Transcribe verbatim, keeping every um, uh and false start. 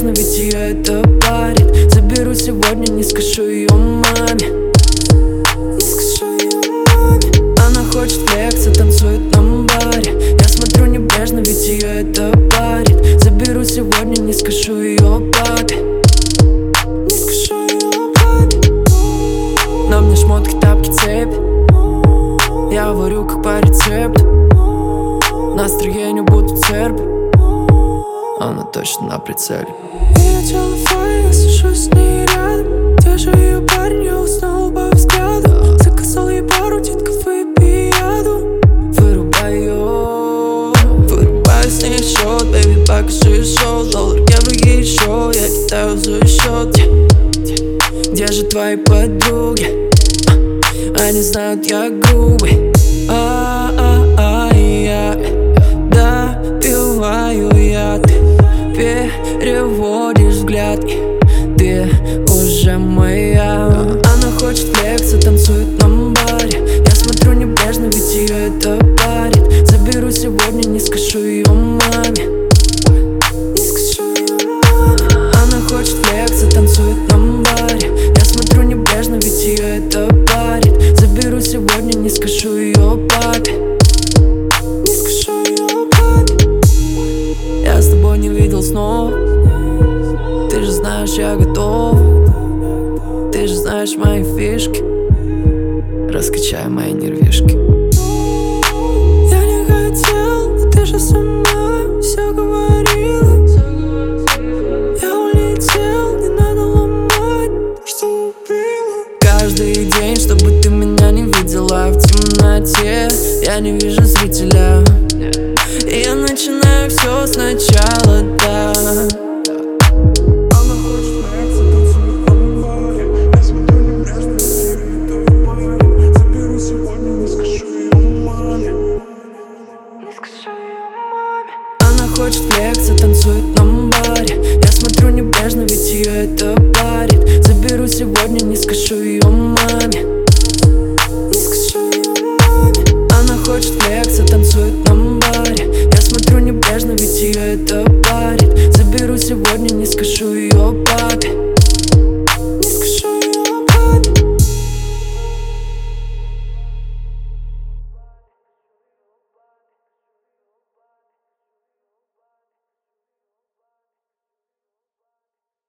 нежно, ведь ее это парит. Заберу сегодня, не скажу ее маме. Не скажу ее маме. Она хочет флекса, танцует на баре. Я смотрю небрежно, ведь ее это парит. Заберу сегодня, не скажу ее папе. Не скажу ее папе. На мне шмотки, тапки, цепь. Я варю как по рецепту. Настроение будто церб. Она точно на прицеле. Ее тело файл, я сижу с ней рядом. Держу ее парень, я уснул по взгляду. Заказал ей пару титков, выпей яду. Вырубай ее. Вырубаю с ней счет, бэйби, покажи шоу. Доллар, евро еще, я кидаю за счет. Где же твои подруги? Они знают, я грубый. А-а-а-я допиваю я. Ты переводишь взгляд, и ты уже моя. Она хочет флекса, танцует на баре. Я смотрю небрежно, ведь ее это парит. Заберу сегодня, не скажу ее маме. Не скажу ее маме. Она хочет флекса, танцует на баре. Я смотрю небрежно, ведь ее это парит. Заберу сегодня, не скажу ее папе. Не скажу ее папе. Я с тобой не видел снов. Ты же знаешь, я готов. Ты же знаешь мои фишки. Раскачай мои нервишки. Я не хотел, но ты же сама все говорила. Я улетел, не надо ломать то, что убило. Каждый день, чтобы ты меня не видела в темноте. Я не вижу зрителя, и я начинаю все сначала, да. Она хочет флекса, танцует на баре. Я смотрю небрежно, ведь ее это парит. Заберу сегодня, не скажу ее маме. Не скажу ее маме. Она хочет флекса, танцует на баре. Я смотрю небрежно, ведь ее это парит. Заберу сегодня, не скажу ее маме. Не скажу ее маме. Она хочет флекса, танцует на баре. Я смотрю небрежно, ведь ее это парит. Заберу сегодня, не скажу ее папе.